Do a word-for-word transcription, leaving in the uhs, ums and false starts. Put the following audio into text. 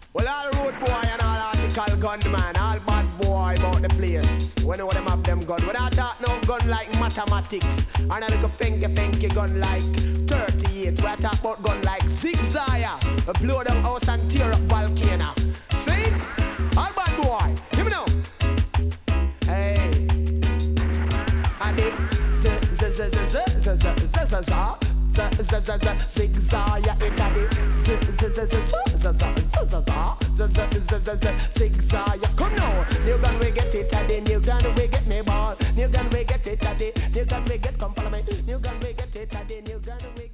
Well, all road boy and all article gunman, all bad boy about the place. When all them have them gun, when I talk no gun like mathematics, and a little finky finky gun like thirty-eight. We talk about gun like zigzag, blow down house and tear up volcano. See? All bad boy, hear me now. Hey, I did z z z z z z z z z z. Zigzag, yeah, it a it. Zigzag, yeah. Come now, new gun we get it a the new gun we get me ball. New gun we get it a the new gun we get come follow me. New gun we get it a the new gun we